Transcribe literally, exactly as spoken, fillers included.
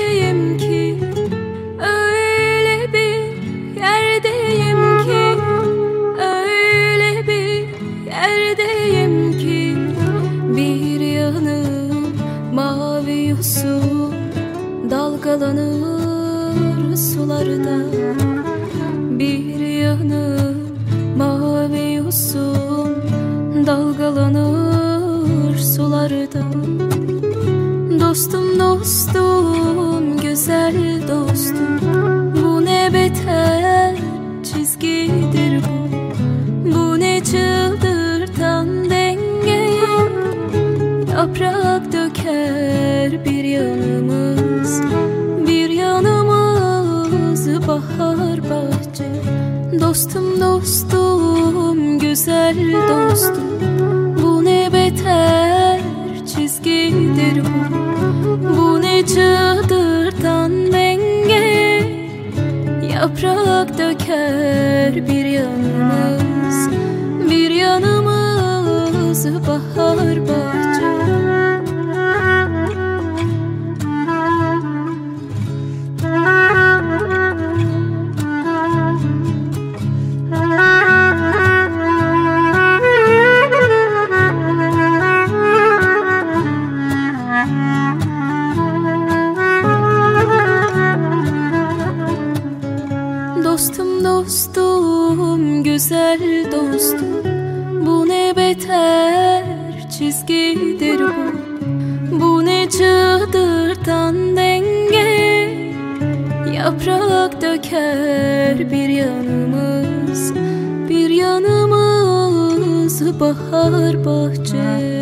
yerdeyim ki, öyle bir yerdeyim ki, öyle bir yerdeyim ki, bir yanım mavi yosun dalgalanır sularda, bir yanım mavi yosun dalgalanır sularda. Dostum dostum güzel dostum, bu ne beter çizgidir bu, bu ne çıldırtan denge, yaprak döker bir yanımız, bir yanımız bahar bahçe. Dostum dostum güzel dostum, bu ne beter çizgidir bu, bu ne çıldırtan denge, yaprak döker bir yanımız, bir yanımız bahar bahçe. Dostum dostum güzel dostum, bu ne beter çizgidir bu, bu ne çıldırtan denge, yaprak döker bir yanımız, bir yanımız bahar bahçe.